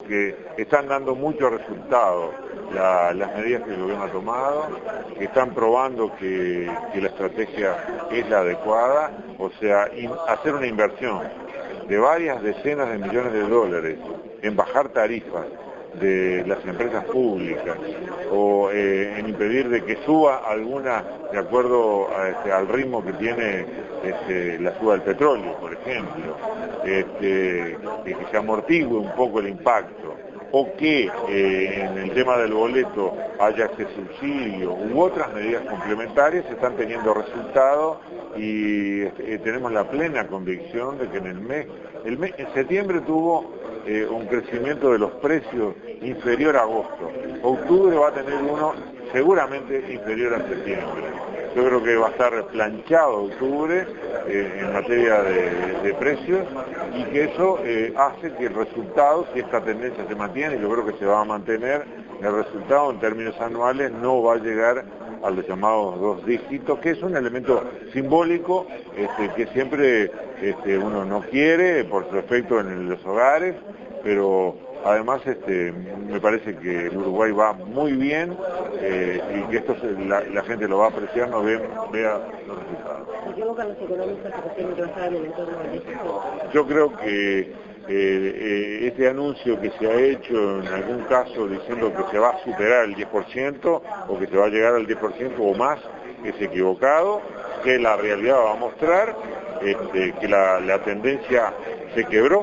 que están dando muchos resultados las medidas que el gobierno ha tomado, que están probando que la estrategia es la adecuada, o sea, hacer una inversión de varias decenas de millones de dólares en bajar tarifas de las empresas públicas o en impedir de que suba alguna de acuerdo al ritmo que tiene la suba del petróleo, por ejemplo, que se amortigue un poco el impacto, o que en el tema del boleto haya ese subsidio u otras medidas complementarias, están teniendo resultados y tenemos la plena convicción de que en septiembre tuvo un crecimiento de los precios inferior a agosto. Octubre va a tener uno seguramente inferior a septiembre. Yo creo que va a estar planchado octubre en materia de precios y que eso hace que el resultado, si esta tendencia se mantiene, yo creo que se va a mantener, el resultado en términos anuales no va a llegar a los llamados 2 dígitos, que es un elemento simbólico que siempre uno no quiere por su efecto en los hogares, pero además me parece que el Uruguay va muy bien y que esto la gente lo va a apreciar, vea los resultados. ¿Se equivocan los economistas que recién trabajaban en el entorno del déficit? Yo creo que este anuncio que se ha hecho en algún caso diciendo que se va a superar el 10% o que se va a llegar al 10% o más es equivocado, que la realidad va a mostrar que la tendencia se quebró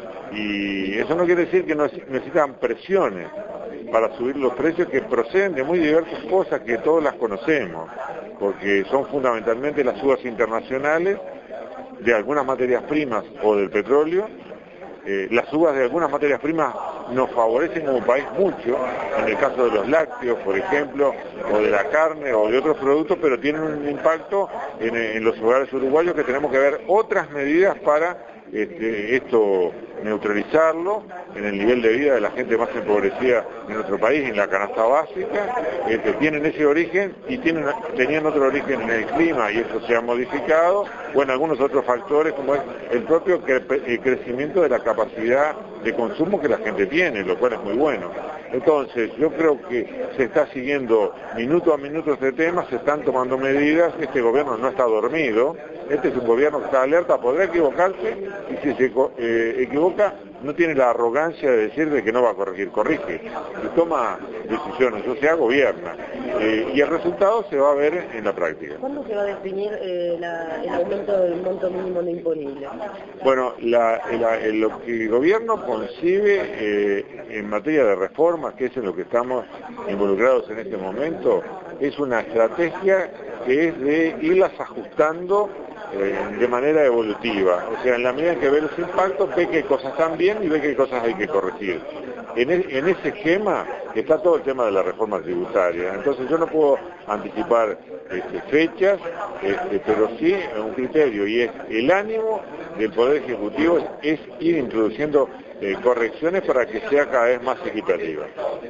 y eso no quiere decir que no necesitan presiones para subir los precios que proceden de muy diversas cosas que todos las conocemos, porque son fundamentalmente las subas internacionales de algunas materias primas o del petróleo. Las subas de algunas materias primas nos favorecen como país mucho, en el caso de los lácteos, por ejemplo, o de la carne o de otros productos, pero tienen un impacto en los hogares uruguayos que tenemos que ver otras medidas para esto neutralizarlo en el nivel de vida de la gente más empobrecida de nuestro país, en la canasta básica, tienen ese origen y tenían otro origen en el clima y eso se ha modificado, o en algunos otros factores como es el propio crecimiento de la capacidad de consumo que la gente tiene, lo cual es muy bueno. Entonces, yo creo que se está siguiendo minuto a minuto este tema, se están tomando medidas, este gobierno no está dormido, este es un gobierno que está alerta, podrá equivocarse, y si se equivoca, no tiene la arrogancia de decir de que no va a corregir, corrige, y toma decisiones, o sea, gobierna, y el resultado se va a ver en la práctica. ¿Cuándo se va a definir el aumento del monto mínimo no imponible? Bueno, lo que el gobierno concibe en materia de reformas, que es en lo que estamos involucrados en este momento, es una estrategia que es de irlas ajustando de manera evolutiva, o sea, en la medida en que ve los impactos, ve qué cosas están bien y ve qué cosas hay que corregir. En ese esquema está todo el tema de la reforma tributaria, entonces yo no puedo anticipar fechas, pero sí un criterio, y es el ánimo del Poder Ejecutivo es ir introduciendo correcciones para que sea cada vez más equitativa.